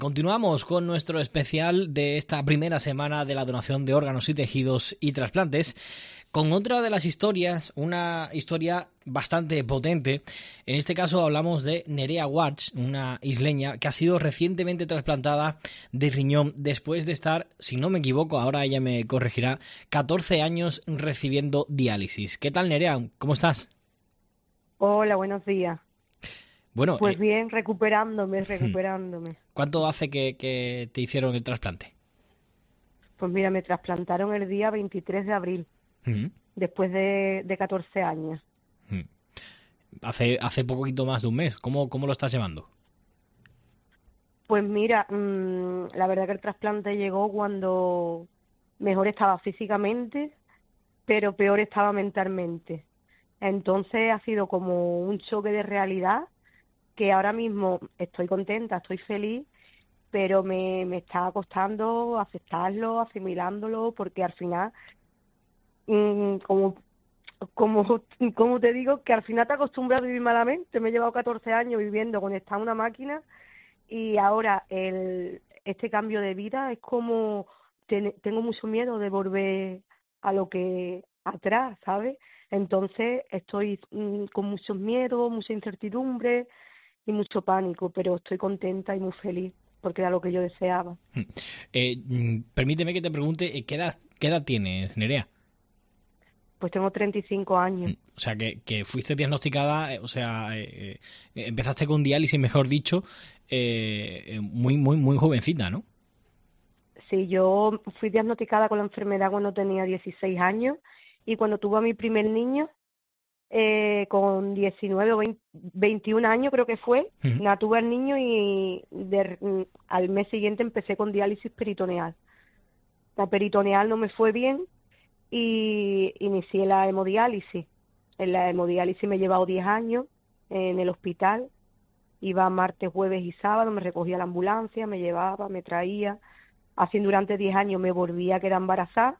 Continuamos con nuestro especial de esta primera semana de la donación de órganos y tejidos y trasplantes con otra de las historias, una historia bastante potente. En este caso hablamos de Nerea Watts, una isleña que ha sido recientemente trasplantada de riñón después de estar, si no me equivoco, ahora ella me corregirá, 14 años recibiendo diálisis. ¿Qué tal, Nerea? ¿Cómo estás? Hola, buenos días. Bueno, Pues bien, recuperándome. ¿cuánto hace que te hicieron el trasplante? Pues mira, me trasplantaron el día 23 de abril, Mm, después de 14 años. mm. Hace poquito más de un mes. ¿Cómo lo estás llevando? Pues mira, la verdad que el trasplante llegó cuando mejor estaba físicamente, pero peor estaba mentalmente. Entonces ha sido como un choque de realidad que ahora mismo estoy contenta, estoy feliz, pero me está costando aceptarlo, asimilándolo, porque al final, mm, como como, como te digo, que al final te acostumbras a vivir malamente. Me he llevado 14 años viviendo conectada a una máquina y ahora este cambio de vida es como tengo mucho miedo de volver a lo que atrás, ¿sabes? Entonces estoy con muchos miedos, mucha incertidumbre y mucho pánico, pero estoy contenta y muy feliz porque era lo que yo deseaba. Mm. Permíteme que te pregunte, ¿qué edad tienes, Nerea? Pues tengo 35 años. O sea, que fuiste diagnosticada, empezaste con diálisis, mejor dicho, muy, muy, muy jovencita, ¿no? Sí, yo fui diagnosticada con la enfermedad cuando tenía 16 años y cuando tuve a mi primer niño, con 19 o 20 21 años creo que fue, Ujú. la tuve al niño y al mes siguiente empecé con diálisis peritoneal. La peritoneal no me fue bien y inicié la hemodiálisis. En la hemodiálisis me he llevado 10 años en el hospital. Iba martes, jueves y sábado, me recogía la ambulancia, me llevaba, me traía. Así durante 10 años me volví a quedar embarazada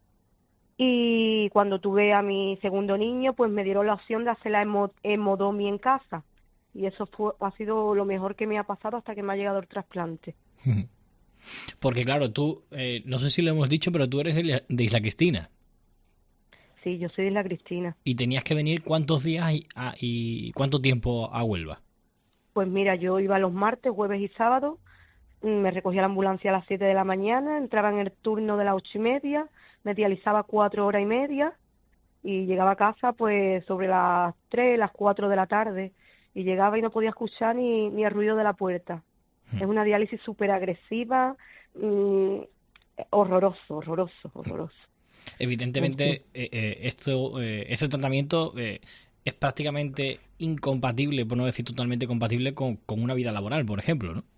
y cuando tuve a mi segundo niño, pues me dieron la opción de hacer la hemodomia en casa. Y eso ha sido lo mejor que me ha pasado hasta que me ha llegado el trasplante. Ujú. Porque claro, tú, no sé si lo hemos dicho, pero tú eres de Isla Cristina Sí, yo soy de la Cristina. y tenías que venir cuántos días y cuánto tiempo a Huelva. Pues mira, yo iba los martes, jueves y sábados, me recogía la ambulancia a las 7 de la mañana, entraba en el turno de las 8:30, me dializaba 4 horas y media y llegaba a casa pues sobre las 3, las 4 de la tarde y llegaba y no podía escuchar ni el ruido de la puerta. Es una diálisis súper agresiva, mm, horroroso. En fin. Evidentemente, este tratamiento es prácticamente incompatible, por no decir totalmente compatible, con una vida laboral, por ejemplo, ¿no?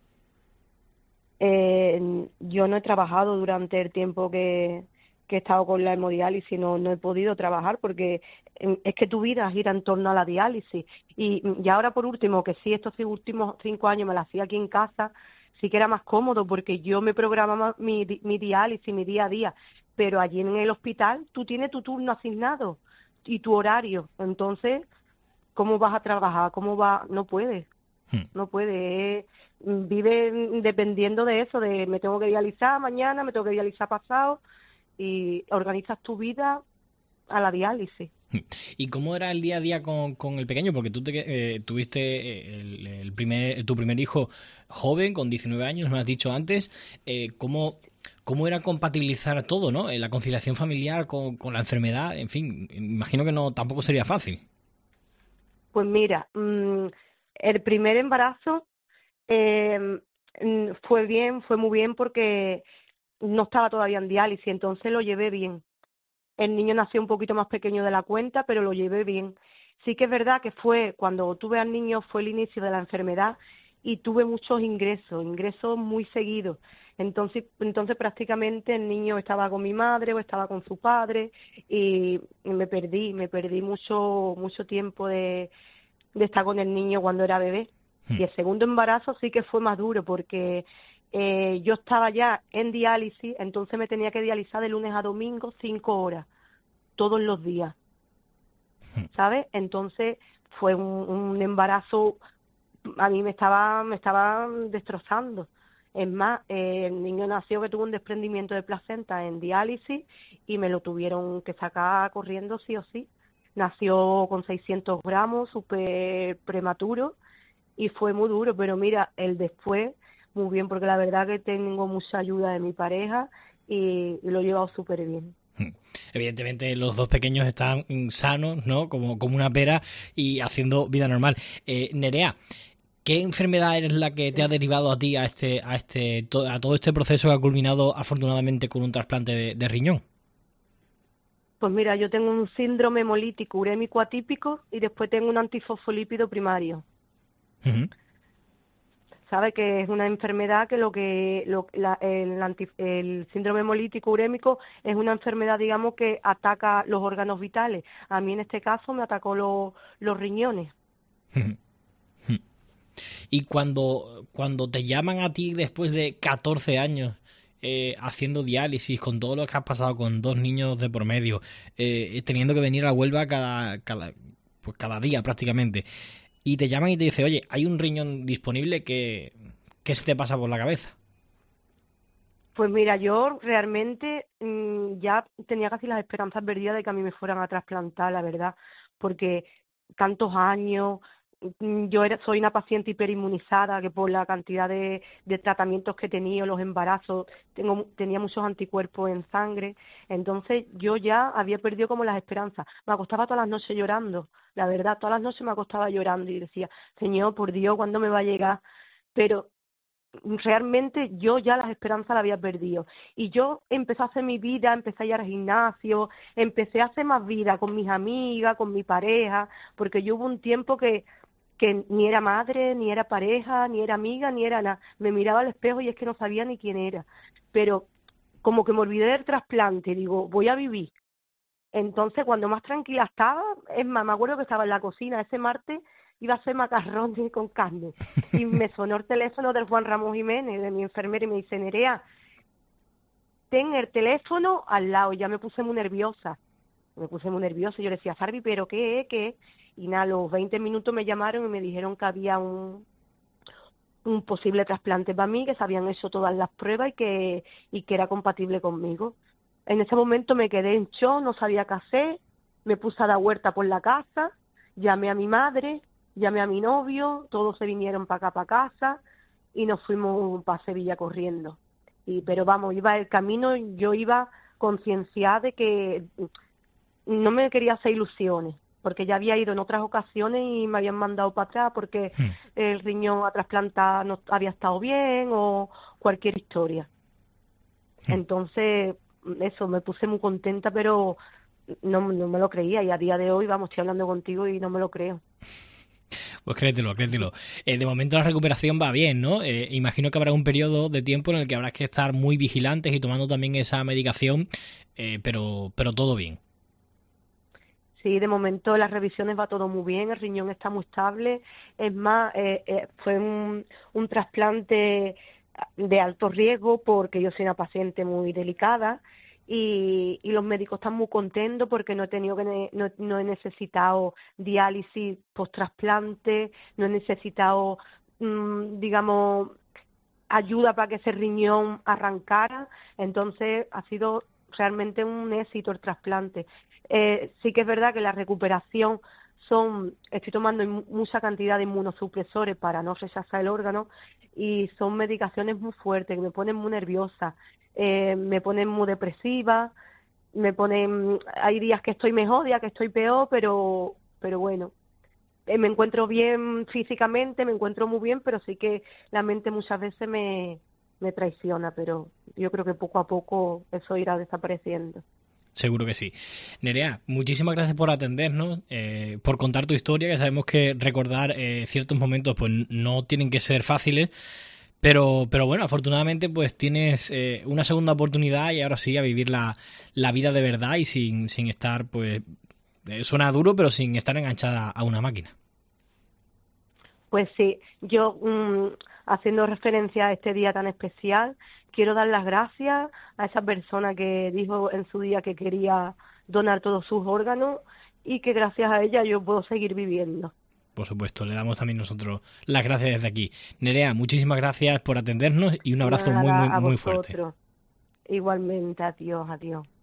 Yo no he trabajado durante el tiempo que he estado con la hemodiálisis, no he podido trabajar porque es que tu vida gira en torno a la diálisis. Y ahora por último, que sí, estos últimos 5 años me la hacía aquí en casa, sí que era más cómodo porque yo me programaba mi diálisis, mi día a día, pero allí en el hospital tú tienes tu turno asignado y tu horario. Entonces, ¿cómo vas a trabajar? ¿Cómo va? No puedes. Hmm. No puede, vive dependiendo de eso, de me tengo que dializar mañana, me tengo que dializar pasado, y organizas tu vida a la diálisis. ¿Y cómo era el día a día con el pequeño? Porque tú tuviste tu primer hijo joven, con 19 años, me has dicho antes. ¿Cómo era compatibilizar todo, ¿no? La conciliación familiar con la enfermedad, en fin, imagino que no tampoco sería fácil. Pues mira, el primer embarazo eh, fue bien, fue muy bien porque no estaba todavía en diálisis, entonces lo llevé bien. El niño nació un poquito más pequeño de la cuenta, pero lo llevé bien. Sí que es verdad que fue, cuando tuve al niño, fue el inicio de la enfermedad y tuve muchos ingresos muy seguidos. Entonces prácticamente el niño estaba con mi madre o estaba con su padre y me perdí mucho tiempo de estar con el niño cuando era bebé. Hmm. Y el segundo embarazo sí que fue más duro porque yo estaba ya en diálisis, entonces me tenía que dializar de lunes a domingo 5 horas, todos los días, ¿sabes? Entonces fue un embarazo, a mí me estaba destrozando. Es más, el niño nació que tuvo un desprendimiento de placenta en diálisis y me lo tuvieron que sacar corriendo sí o sí. Nació con 600 gramos, súper prematuro y fue muy duro, pero mira, el después, muy bien, porque la verdad que tengo mucha ayuda de mi pareja y lo he llevado súper bien. Evidentemente los dos pequeños están sanos, ¿no? Como una pera y haciendo vida normal. Nerea, ¿qué enfermedad es la que te ha derivado a ti a todo este proceso que ha culminado afortunadamente con un trasplante de riñón? Pues mira, yo tengo un síndrome hemolítico urémico atípico y después tengo un antifosfolípido primario. Uh-huh. Sabe que es una enfermedad que el síndrome hemolítico urémico es una enfermedad, digamos, que ataca los órganos vitales. A mí en este caso me atacó los riñones. Uh-huh. Y cuando te llaman a ti después de 14 años haciendo diálisis, con todo lo que has pasado con dos niños de por medio, teniendo que venir a Huelva pues cada día prácticamente, y te llaman y te dicen, oye, hay un riñón disponible, ¿qué se te pasa por la cabeza? Pues mira, yo realmente ya tenía casi las esperanzas perdidas de que a mí me fueran a trasplantar, la verdad, porque tantos años, soy una paciente hiperinmunizada que por la cantidad de tratamientos que he tenido, los embarazos, tenía muchos anticuerpos en sangre, entonces yo ya había perdido como las esperanzas. Me acostaba todas las noches llorando, la verdad, todas las noches me acostaba llorando y decía, Señor, por Dios, ¿cuándo me va a llegar? Pero realmente yo ya las esperanzas las había perdido y yo empecé a hacer mi vida, empecé a ir al gimnasio, empecé a hacer más vida con mis amigas, con mi pareja, porque yo hubo un tiempo que ni era madre, ni era pareja, ni era amiga, ni era nada, me miraba al espejo y es que no sabía ni quién era, pero como que me olvidé del trasplante, digo, voy a vivir. Entonces, cuando más tranquila estaba, es más, me acuerdo que estaba en la cocina ese martes, iba a hacer macarrones con carne, y me sonó el teléfono del Juan Ramón Jiménez, de mi enfermera, y me dice, Nerea, ten el teléfono al lado, y ya me puse muy nerviosa, yo le decía, Sarvi, ¿pero qué es? ¿Qué es? Y nada, a los 20 minutos me llamaron y me dijeron que había un posible trasplante para mí, que se habían hecho todas las pruebas y que era compatible conmigo. En ese momento me quedé en shock, no sabía qué hacer, me puse a dar huerta por la casa, llamé a mi madre, llamé a mi novio, todos se vinieron para acá, para casa, y nos fuimos para Sevilla corriendo. Pero vamos, iba el camino, yo iba concienciada de que no me quería hacer ilusiones, porque ya había ido en otras ocasiones y me habían mandado para atrás porque el riñón a trasplantar no había estado bien o cualquier historia. Entonces, eso, me puse muy contenta, pero no me lo creía y a día de hoy, vamos, estoy hablando contigo y no me lo creo. Pues créetelo, créetelo. De momento la recuperación va bien, ¿no? Imagino que habrá un periodo de tiempo en el que habrás que estar muy vigilantes y tomando también esa medicación, pero todo bien. Sí, de momento las revisiones va todo muy bien, el riñón está muy estable. Es más, fue un trasplante de alto riesgo porque yo soy una paciente muy delicada y los médicos están muy contentos porque no he tenido no he necesitado diálisis post trasplante, no he necesitado, digamos, ayuda para que ese riñón arrancara. Entonces ha sido realmente un éxito el trasplante. Sí que es verdad que la recuperación estoy tomando mucha cantidad de inmunosupresores para no rechazar el órgano y son medicaciones muy fuertes que me ponen muy nerviosa, me ponen muy depresiva, hay días que estoy mejor, días que estoy peor, pero bueno, me encuentro bien físicamente, me encuentro muy bien, pero sí que la mente muchas veces me traiciona, pero yo creo que poco a poco eso irá desapareciendo. Seguro que sí. Nerea, muchísimas gracias por atendernos, por contar tu historia, que sabemos que recordar ciertos momentos pues no tienen que ser fáciles, pero bueno, afortunadamente pues tienes una segunda oportunidad y ahora sí a vivir la vida de verdad y sin estar, pues, suena duro, pero sin estar enganchada a una máquina. Pues sí, yo haciendo referencia a este día tan especial, quiero dar las gracias a esa persona que dijo en su día que quería donar todos sus órganos y que gracias a ella yo puedo seguir viviendo. Por supuesto, le damos también nosotros las gracias desde aquí. Nerea, muchísimas gracias por atendernos y un abrazo muy, muy, Nada, a muy fuerte. vosotros. Igualmente, adiós, adiós.